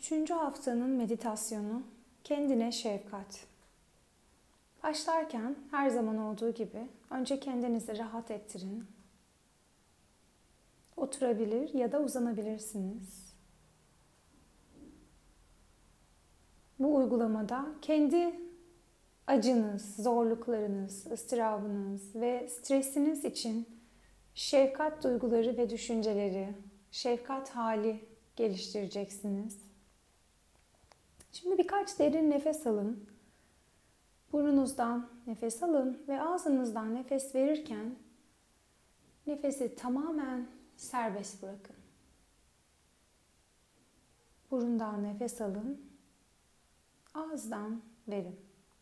Üçüncü haftanın meditasyonu kendine şefkat. Başlarken her zaman olduğu gibi önce kendinizi rahat ettirin. Oturabilir ya da uzanabilirsiniz. Bu uygulamada kendi acınız, zorluklarınız, ıstırabınız ve stresiniz için şefkat duyguları ve düşünceleri, şefkat hali geliştireceksiniz. Şimdi birkaç derin nefes alın. Burnunuzdan nefes alın ve ağzınızdan nefes verirken nefesi tamamen serbest bırakın. Burundan nefes alın, ağızdan verin.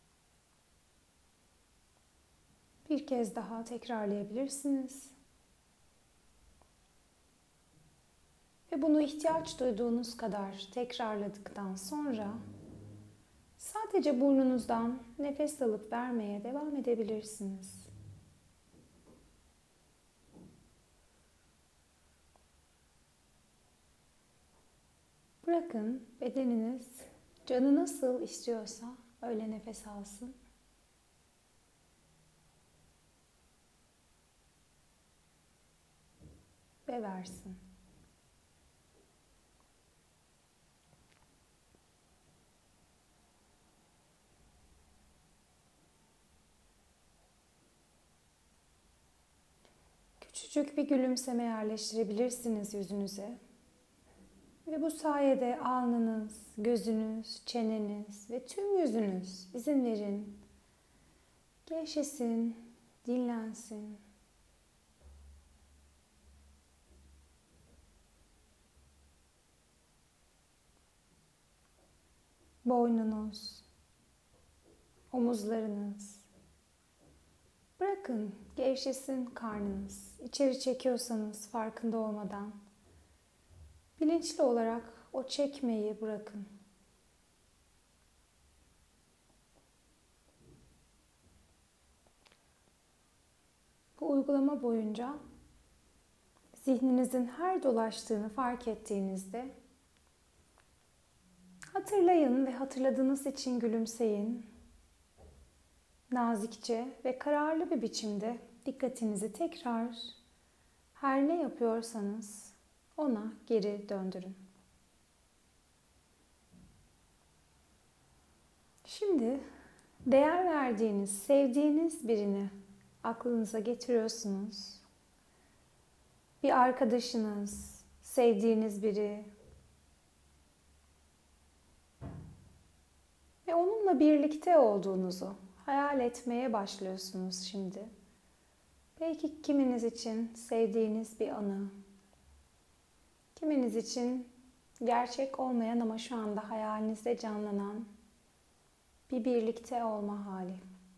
Bir kez daha tekrarlayabilirsiniz. Ve bunu ihtiyaç duyduğunuz kadar tekrarladıktan sonra sadece burnunuzdan nefes alıp vermeye devam edebilirsiniz. Bırakın bedeniniz canı nasıl istiyorsa öyle nefes alsın. Ve versin. Küçücük bir gülümseme yerleştirebilirsiniz yüzünüze. Ve bu sayede alnınız, gözünüz, çeneniz ve tüm yüzünüz izin verin. Gevşesin, dinlensin. Boynunuz, omuzlarınız. Bırakın gevşesin karnınız. İçeri çekiyorsanız farkında olmadan. Bilinçli olarak o çekmeyi bırakın. Bu uygulama boyunca zihninizin her dolaştığını fark ettiğinizde hatırlayın ve hatırladığınız için gülümseyin. Nazikçe ve kararlı bir biçimde dikkatinizi tekrar her ne yapıyorsanız ona geri döndürün. Şimdi değer verdiğiniz, sevdiğiniz birini aklınıza getiriyorsunuz. Bir arkadaşınız, sevdiğiniz biri ve onunla birlikte olduğunuzu hayal etmeye başlıyorsunuz şimdi. Belki kiminiz için sevdiğiniz bir anı, kiminiz için gerçek olmayan ama şu anda hayalinizde canlanan bir birlikte olma hali.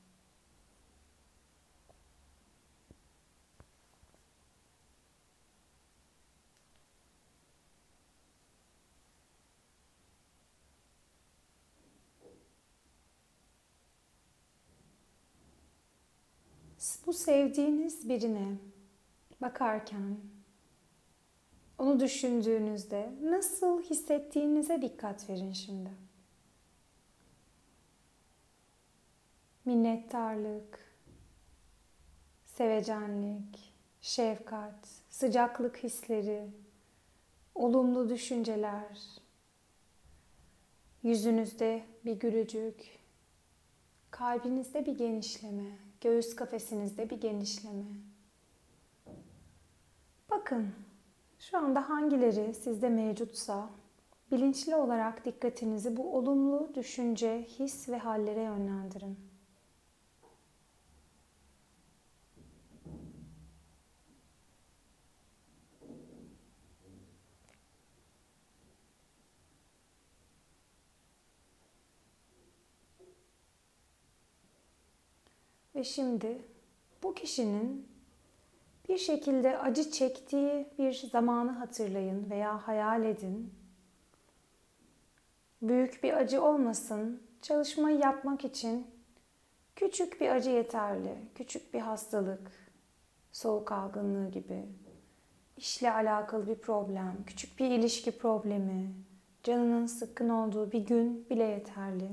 Bu sevdiğiniz birine bakarken, onu düşündüğünüzde nasıl hissettiğinize dikkat verin şimdi. Minnettarlık, sevecenlik, şefkat, sıcaklık hisleri, olumlu düşünceler, yüzünüzde bir gülücük, kalbinizde bir genişleme, göğüs kafesinizde bir genişleme. Bakın, şu anda hangileri sizde mevcutsa bilinçli olarak dikkatinizi bu olumlu düşünce, his ve hallere yönlendirin. Ve şimdi bu kişinin bir şekilde acı çektiği bir zamanı hatırlayın veya hayal edin. Büyük bir acı olmasın, çalışmayı yapmak için küçük bir acı yeterli. Küçük bir hastalık, soğuk algınlığı gibi, işle alakalı bir problem, küçük bir ilişki problemi, Canının sıkkın olduğu bir gün bile yeterli.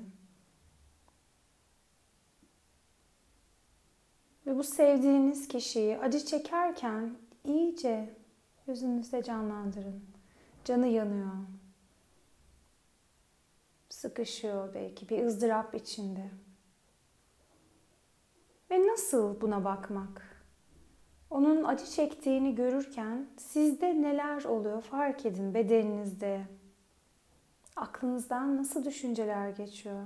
Ve bu sevdiğiniz kişiyi acı çekerken iyice gözünüzde canlandırın. Canı yanıyor. Sıkışıyor belki bir ızdırap içinde. Ve nasıl buna bakmak? Onun acı çektiğini görürken sizde neler oluyor fark edin bedeninizde. Aklınızdan nasıl düşünceler geçiyor?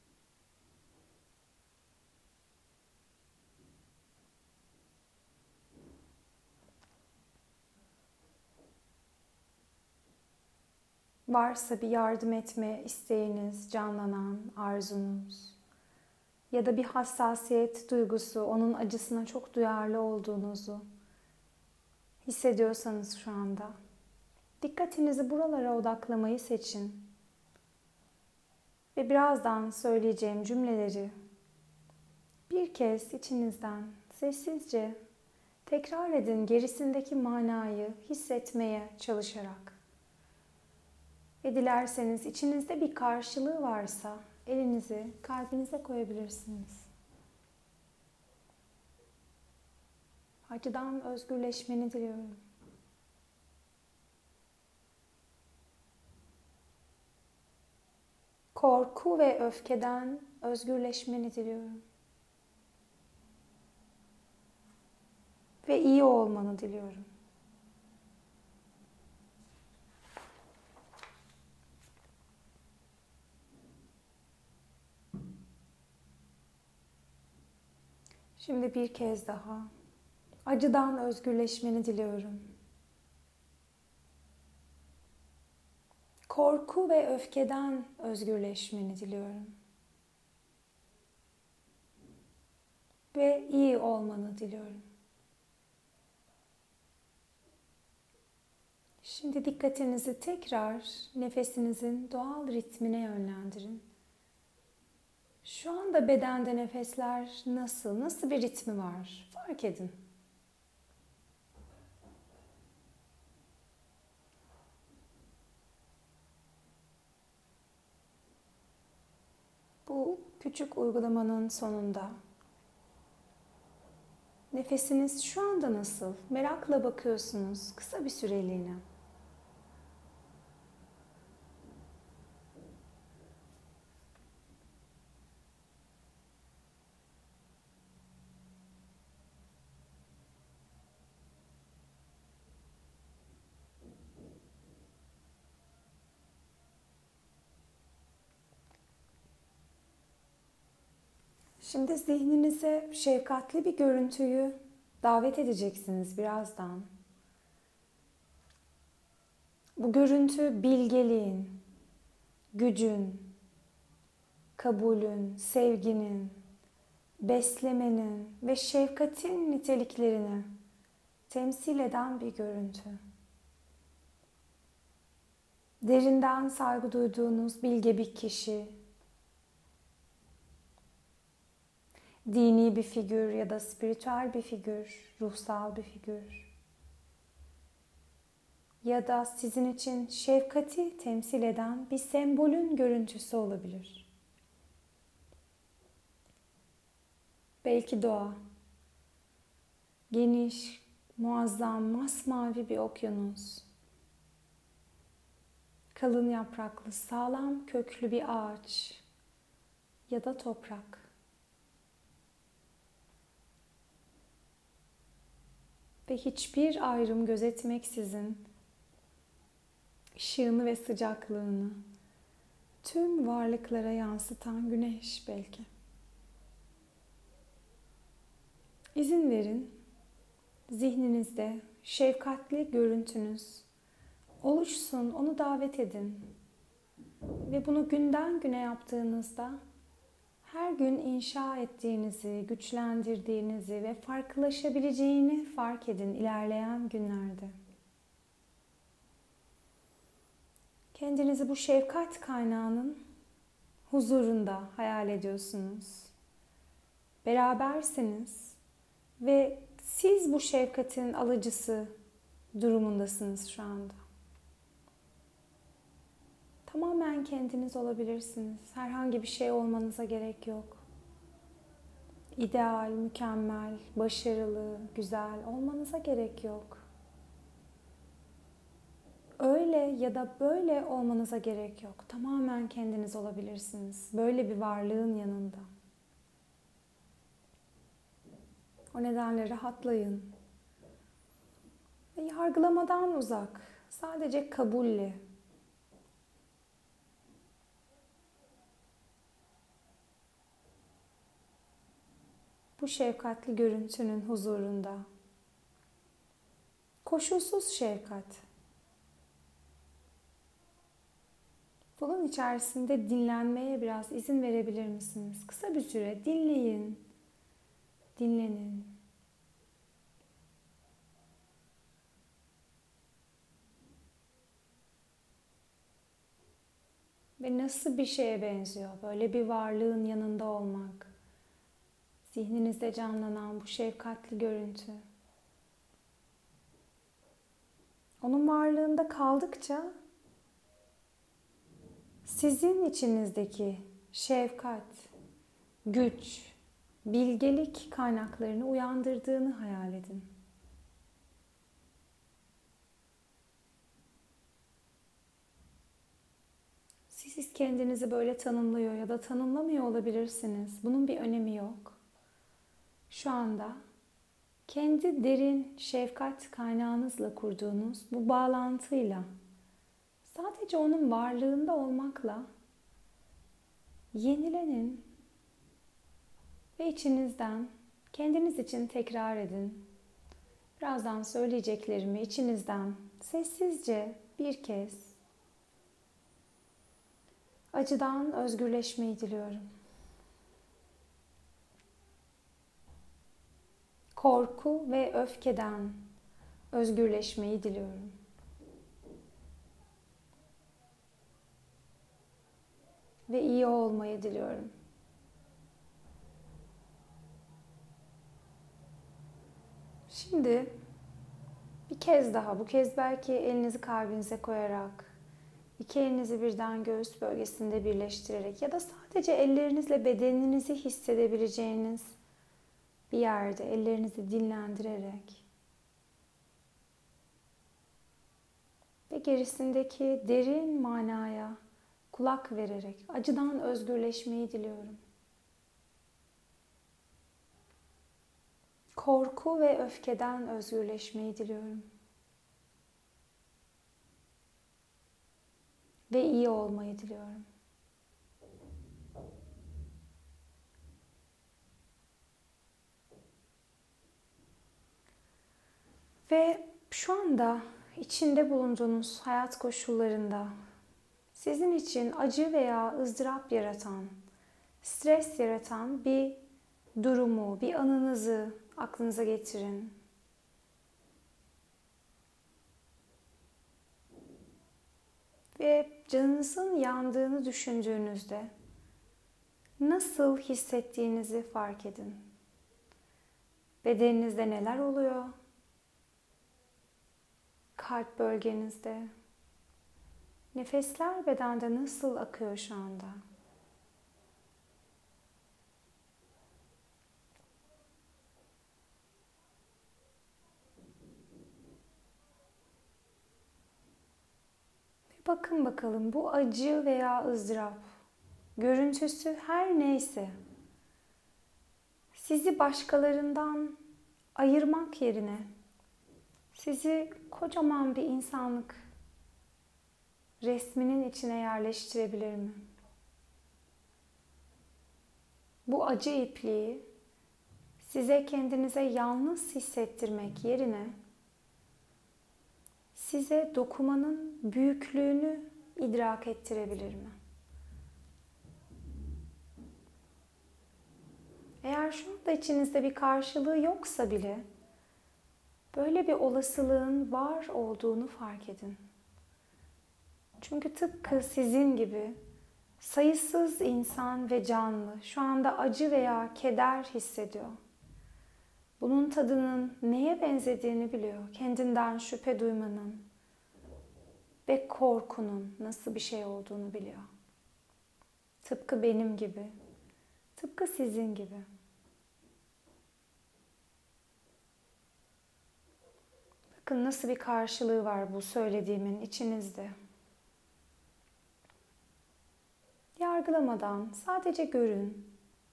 Varsa bir yardım etme isteğiniz, canlanan arzunuz ya da bir hassasiyet duygusu, onun acısına çok duyarlı olduğunuzu hissediyorsanız şu anda dikkatinizi buralara odaklamayı seçin. Ve birazdan söyleyeceğim cümleleri bir kez içinizden sessizce tekrar edin, gerisindeki manayı hissetmeye çalışarak. Ve dilerseniz içinizde bir karşılığı varsa elinizi kalbinize koyabilirsiniz. Acıdan özgürleşmeni diliyorum. Korku ve öfkeden özgürleşmeni diliyorum. Ve iyi olmanı diliyorum. Şimdi bir kez daha acıdan özgürleşmeni diliyorum. Korku ve öfkeden özgürleşmeni diliyorum. Ve iyi olmanı diliyorum. Şimdi dikkatinizi tekrar nefesinizin doğal ritmine yönlendirin. Şu anda bedende nefesler nasıl bir ritmi var? Fark edin. Bu küçük uygulamanın sonunda nefesiniz şu anda nasıl? Merakla bakıyorsunuz kısa bir süreliğine. Şimdi zihninize şefkatli bir görüntüyü davet edeceksiniz birazdan. Bu görüntü bilgeliğin, gücün, kabulün, sevginin, beslemenin ve şefkatin niteliklerini temsil eden bir görüntü. Derinden saygı duyduğunuz bilge bir kişi, dini bir figür ya da spiritüel bir figür, ruhsal bir figür ya da sizin için şefkati temsil eden bir sembolün görüntüsü olabilir. Belki doğa, geniş, muazzam, masmavi bir okyanus, kalın yapraklı, sağlam köklü bir ağaç ya da toprak. Ve hiçbir ayrım gözetmeksizin ışığını ve sıcaklığını tüm varlıklara yansıtan güneş belki. İzin verin, zihninizde şefkatli görüntünüz oluşsun, onu davet edin. Ve bunu günden güne yaptığınızda her gün inşa ettiğinizi, güçlendirdiğinizi ve farklılaşabileceğini fark edin ilerleyen günlerde. Kendinizi bu şefkat kaynağının huzurunda hayal ediyorsunuz. Berabersiniz ve siz bu şefkatin alıcısı durumundasınız şu anda. Tamamen kendiniz olabilirsiniz. Herhangi bir şey olmanıza gerek yok. İdeal, mükemmel, başarılı, güzel olmanıza gerek yok. Öyle ya da böyle olmanıza gerek yok. Tamamen kendiniz olabilirsiniz. Böyle bir varlığın yanında. O nedenle rahatlayın. Ve yargılamadan uzak. Sadece kabulle. Bu şefkatli görüntünün huzurunda. Koşulsuz şefkat. Bunun içerisinde dinlenmeye biraz izin verebilir misiniz? Kısa bir süre dinleyin, dinlenin. Ve nasıl bir şeye benziyor böyle bir varlığın yanında olmak? Zihninizde canlanan bu şefkatli görüntü. Onun varlığında kaldıkça sizin içinizdeki şefkat, güç, bilgelik kaynaklarını uyandırdığını hayal edin. Siz kendinizi böyle tanımlıyor ya da tanımlamıyor olabilirsiniz. Bunun bir önemi yok. Şu anda kendi derin şefkat kaynağınızla kurduğunuz bu bağlantıyla, sadece onun varlığında olmakla yenilenin ve içinizden kendiniz için tekrar edin. Birazdan söyleyeceklerimi içinizden sessizce bir kez acıdan özgürleşmeyi diliyorum. Korku ve öfkeden özgürleşmeyi diliyorum. Ve iyi olmayı diliyorum. Şimdi bir kez daha, bu kez belki elinizi kalbinize koyarak, iki elinizi birden göğüs bölgesinde birleştirerek ya da sadece ellerinizle bedeninizi hissedebileceğiniz bir yerde ellerinizi dinlendirerek ve gerisindeki derin manaya kulak vererek acıdan özgürleşmeyi diliyorum. Korku ve öfkeden özgürleşmeyi diliyorum. Ve iyi olmayı diliyorum. Ve şu anda içinde bulunduğunuz hayat koşullarında sizin için acı veya ızdırap yaratan, stres yaratan bir durumu, bir anınızı aklınıza getirin. Ve canınızın yandığını düşündüğünüzde nasıl hissettiğinizi fark edin. Bedeninizde neler oluyor? Kalp bölgenizde. Nefesler bedende nasıl akıyor şu anda? Bakın bakalım bu acı veya ızdırap, görüntüsü her neyse, sizi başkalarından ayırmak yerine sizi kocaman bir insanlık resminin içine yerleştirebilir mi? Bu acı ipliği size kendinize yalnız hissettirmek yerine size dokumanın büyüklüğünü idrak ettirebilir mi? Eğer şu anda içinizde bir karşılığı yoksa bile böyle bir olasılığın var olduğunu fark edin. Çünkü tıpkı sizin gibi sayısız insan ve canlı şu anda acı veya keder hissediyor. Bunun tadının neye benzediğini biliyor. Kendinden şüphe duymanın, ve korkunun nasıl bir şey olduğunu biliyor. Tıpkı benim gibi, tıpkı sizin gibi. Bakın nasıl bir karşılığı var bu söylediğimin içinizde. Yargılamadan sadece görün.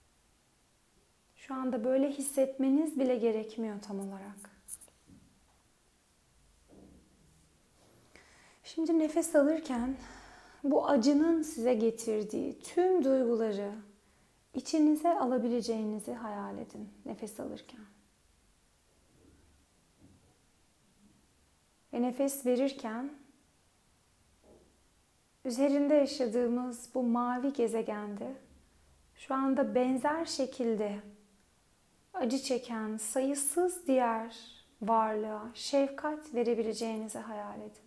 Şu anda böyle hissetmeniz bile gerekmiyor tam olarak. Şimdi nefes alırken bu acının size getirdiği tüm duyguları içinize alabileceğinizi hayal edin nefes alırken. Ve nefes verirken üzerinde yaşadığımız bu mavi gezegende şu anda benzer şekilde acı çeken sayısız diğer varlığa şefkat verebileceğinizi hayal edin.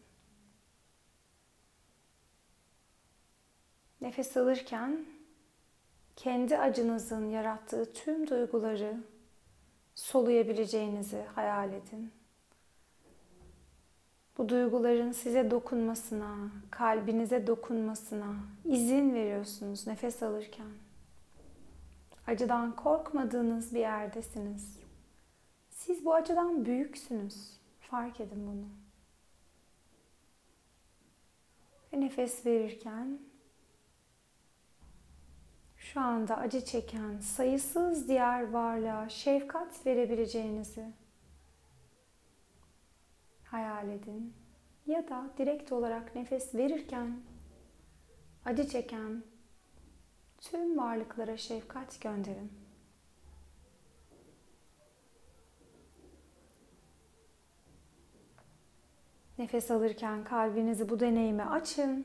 Nefes alırken kendi acınızın yarattığı tüm duyguları soluyabileceğinizi hayal edin. Bu duyguların size dokunmasına, kalbinize dokunmasına izin veriyorsunuz nefes alırken. Acıdan korkmadığınız bir yerdesiniz. Siz bu acıdan büyüksünüz. Fark edin bunu. Ve nefes verirken şu anda acı çeken sayısız diğer varlığa şefkat verebileceğinizi hayal edin. Ya da direkt olarak nefes verirken acı çeken tüm varlıklara şefkat gönderin. Nefes alırken kalbinizi bu deneyime açın.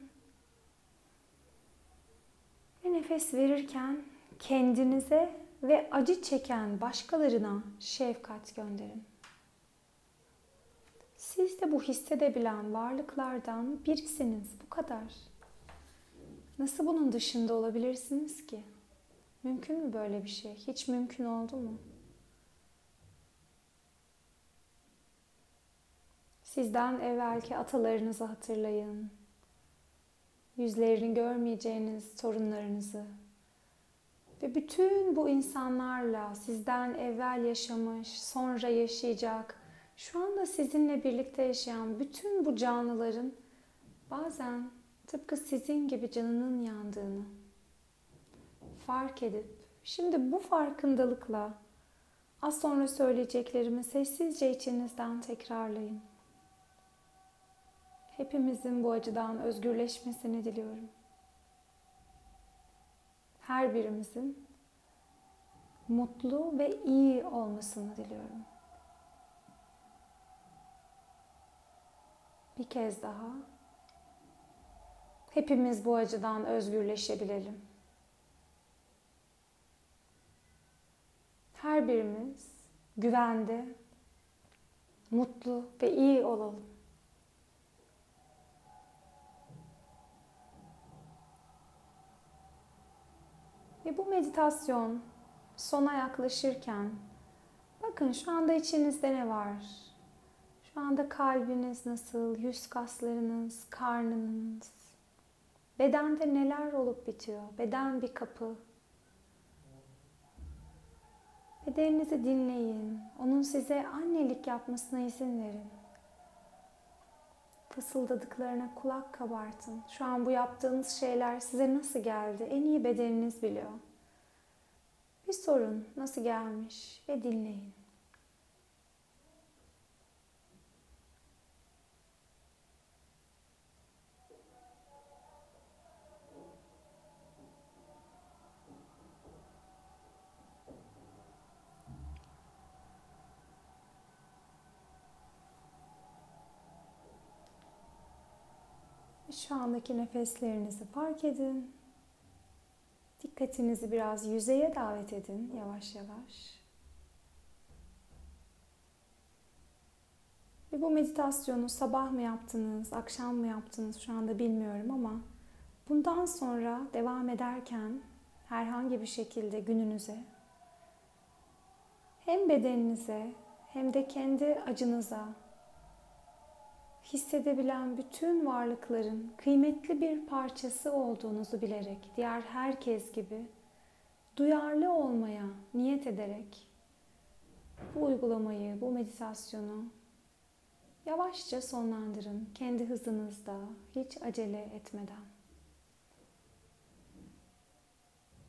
Ve nefes verirken kendinize ve acı çeken başkalarına şefkat gönderin. Siz de bu hissedebilen varlıklardan birisiniz. Bu kadar. Nasıl bunun dışında olabilirsiniz ki? Mümkün mü böyle bir şey? Hiç mümkün oldu mu? Sizden evvelki atalarınızı hatırlayın. Yüzlerini görmeyeceğiniz torunlarınızı ve bütün bu insanlarla sizden evvel yaşamış, sonra yaşayacak, şu anda sizinle birlikte yaşayan bütün bu canlıların bazen tıpkı sizin gibi canının yandığını fark edip şimdi bu farkındalıkla az sonra söyleyeceklerimi sessizce içinizden tekrarlayın. Hepimizin bu acıdan özgürleşmesini diliyorum. Her birimizin mutlu ve iyi olmasını diliyorum. Bir kez daha hepimiz bu acıdan özgürleşebilelim. Her birimiz güvende, mutlu ve iyi olalım. Ve bu meditasyon sona yaklaşırken bakın şu anda içinizde ne var? Şu anda kalbiniz nasıl, yüz kaslarınız, karnınız, bedende neler olup bitiyor? Beden bir kapı. Bedeninizi dinleyin. Onun size annelik yapmasına izin verin. Fısıldadıklarına kulak kabartın. Şu an bu yaptığınız şeyler size nasıl geldi? En iyi bedeniniz biliyor. Bir sorun nasıl gelmiş ve dinleyin. Şu andaki nefeslerinizi fark edin. Dikkatinizi biraz yüzeye davet edin yavaş yavaş. Ve bu meditasyonu sabah mı yaptınız, akşam mı yaptınız şu anda bilmiyorum ama bundan sonra devam ederken herhangi bir şekilde gününüze hem bedeninize hem de kendi acınıza hissedebilen bütün varlıkların kıymetli bir parçası olduğunuzu bilerek diğer herkes gibi duyarlı olmaya niyet ederek bu uygulamayı, bu meditasyonu yavaşça sonlandırın kendi hızınızda, hiç acele etmeden.